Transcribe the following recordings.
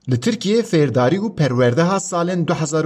Li Tirkiye fêrdarî û perwerdeha salên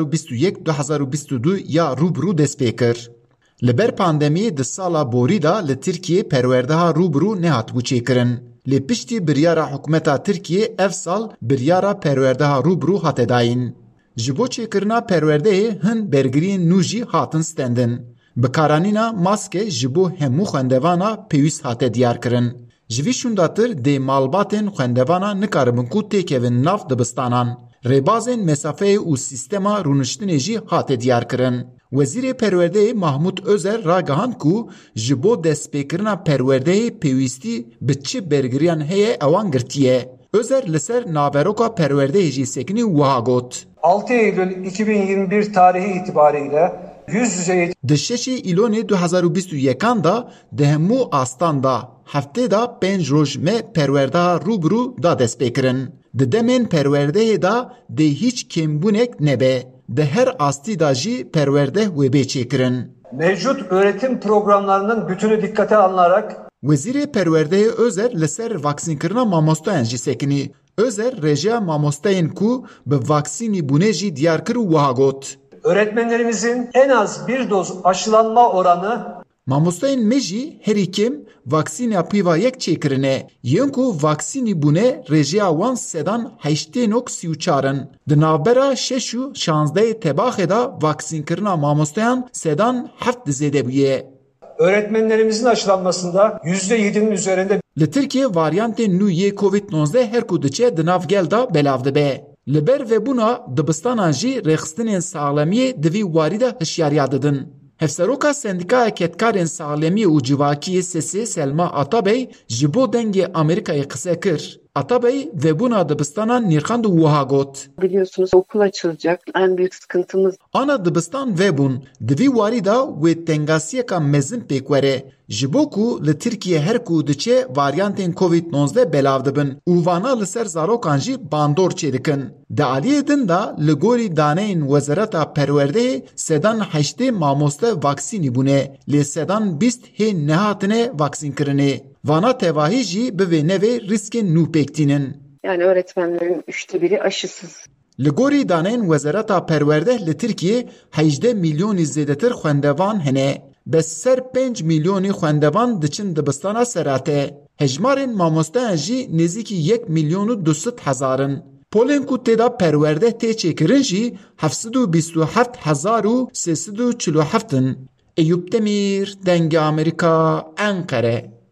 2021-2022 ya rûbirû dest pê kir. Li ber pandemiyê di sala borî da li Tirkiye perwerdeha rûbirû nehatibû çêkirin. Lê piştî biryara hikûmeta Tirkiye ev sal biryara perwerdeha rûbirû hate dayîn. Ji bo çêkirina perwerdeyê hin bergiriyên nû jî hatin stendin. Bikaranîna maske ji bo hemû xwendevana pêwîst hate diyarkirin. Ji vî şûndatir dê malbatên xwendevana nikaribin ku têkevin nav dibistanan. Rêbazên mesafeyê û sîstema rûniştinê jî hate diyarkirin. Wezîrê Perwerdeyê Mahmud Özer ragihand ku ji bo destpêkirina perwerdeyê pêwîstî bi çi bergiriyan heye ewan girtiye. Özer li ser naveroka perwerdeyê jî sekinî wiha got. 6 Eylül 2021 tarihi itibariyle yüz yüze eğitim Di 6 îlonê 2021 da di hemû astan da heftê da 5 roj me perwerdeha rûbirû da destpêkirin. Di demên perwerdeyê da dê hîç kêmbûnek nebe. Di her astî da jî perwerdeh wê bê çêkirin. mevcut öğretim programlarının bütünü dikkate alınarak Wezîrê Perwerdeyê Özer li ser vaksînkirina mamosteyan jî sekinî. Özer rêjeya mamosteyên ku bi vaksînî bûnê jî diyar kir û wiha got. öğretmenlerimizin en az bir doz aşılanma oranı Mamosteyên me jî herî kêm vaksîna pîva yek çêkirine. Yên ku vaksînî bûne rêjeya wan sedan 8.34 in. Di navbera 6 û 16 Tebaxê da vaksînkirina mamosteyan sedan 7 zêde bûye. öğretmenlerimizin aşılanmasında %7'nin üzerinde Li Tirkiye varyantên nû yê Covid-19 her ku diçe di nav gel da belav dibe. Li ber vebûna dibistanan jî rêxistinên saxlemiyê di vî warî de hişyariya didin. Hevseroka Sendikaya Ketkarên Saxlemiyê û Civakiyê Sesê Selma Atabey ji bo dengê Amerîkayê qise kir. Atabey vebûna dibistanan nîrxand û wiha got. Biliyorsunuz okul açılacak. En büyük sıkıntımız Ana dibistan vebûn di vî warî da wê tengasiyeka mezin pêk were. Ji bo ku li Tirkiye her ku diçe varyantên Covid-19 belav dibin û vana li ser zarokan jî bandor çêdikin. Di aliyê din da li gorî daneyên Wezareta Perwerdeyê sedan 8 mamoste vaksînî bûne. Lê sedan 20 hê nehatine vaksînkirinê. Vana tevahî jî bi vê nevê riskên nû pêktînin. yani öğretmenlerin 1/3 aşısız. Li gorî daneyên Wezareta Perwerdeh li Tirkiye 18 milyonî zêdetir xwendevan hene. Bi ser 5 milyonî xwendevan diçin dibistana serate. Hejmarên mamosteyan jî nêzîkî 1 milyon û 200 in. Polên ku têda perwerdeh tê çêkirin jî 727,347 in. Eyüp Demir, Dengê Amerîka, Ankara.